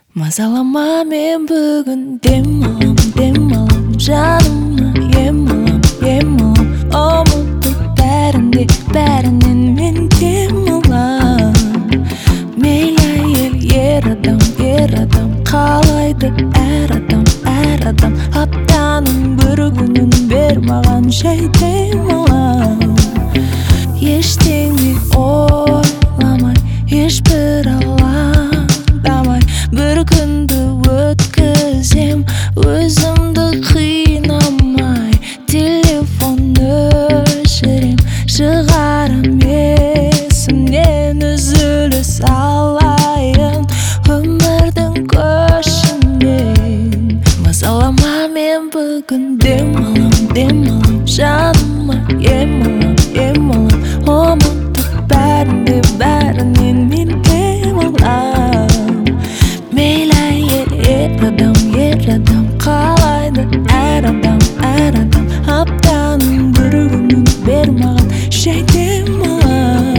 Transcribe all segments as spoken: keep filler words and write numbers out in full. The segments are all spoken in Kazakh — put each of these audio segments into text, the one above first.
Мазалама мен бүгін дем алам, дем алам, жаныма ем алам, ем алам. Ұмытып бәрінде, бәрінен мен дем алам. Мейлі әйел, ер адам, ер адам, қалайды әр адам, әр адам. Аптаның бір күнін бер маған, жай дем алам. Ештеңе ойламай, ешбір алаңдамай, бір күнді өткізем, өзімді қинамай. Телефон өшірем, шығарам есімнен, үзіліс алайын өмірдің көшінен. Мазалама мен бүгін дем алам, дем алам, жаныма ем алам, ем алам. Ұмытып бәрінде, бәрінен мен дем алам. Мейлі әйел, ер адам, ер адам, қалайды әр адам, әр адам. Аптаның бір күнін бер маған, жай дем алам.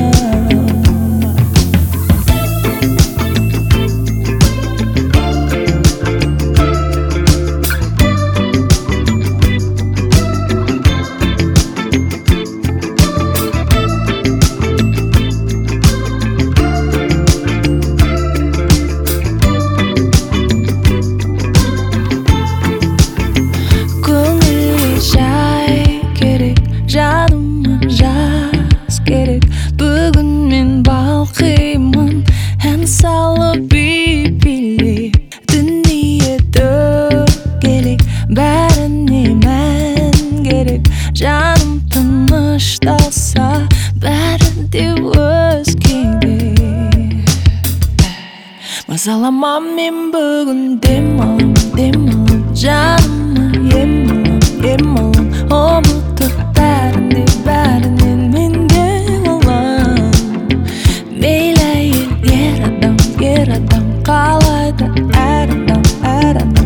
Жаныма жас керек, бүгін мен балқимын, ән салып би-билеп, дүние дөңгелек, бәріне мән керек. Жаным тынышталса, бәрі де өзгеге. Мазалама мен бүгін дем алам, дем алам, жаныма ем алам, ем алам. Ұмытып бәрінде, бәрінен мен дем алам. Мейлі әйел, ер адам, ер адам, қалайды әр адам, әр адам.